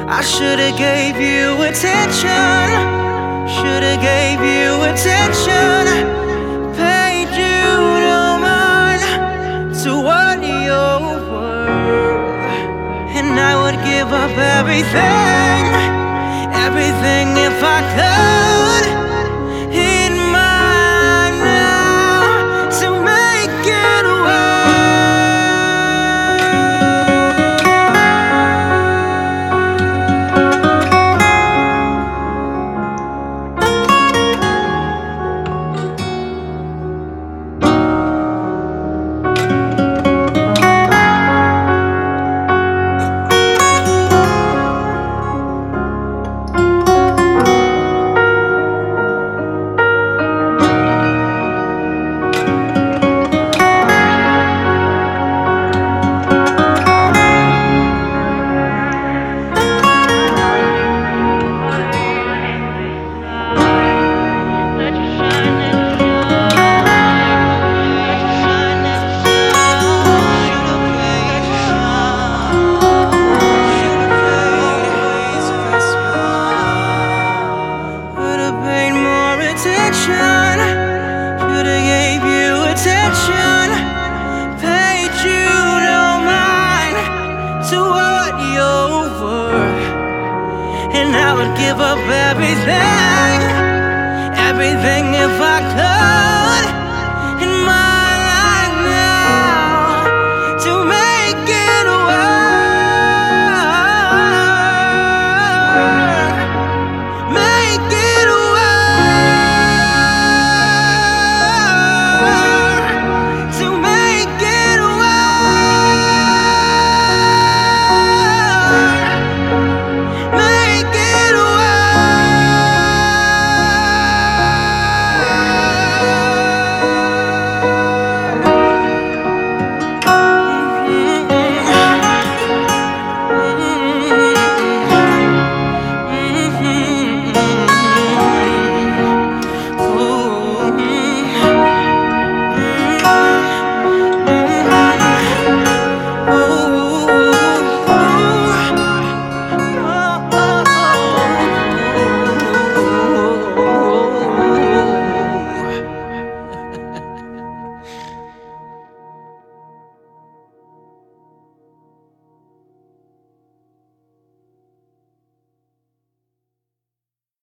I should've gave you attention. Should've gave you attention. Paid you no mind to what you're worth. And I would give up everything, everything if I could. In mine now to make it attention. Should've gave you attention. Paid you no mind to what you're worth. And I would give up everything, everything if I could.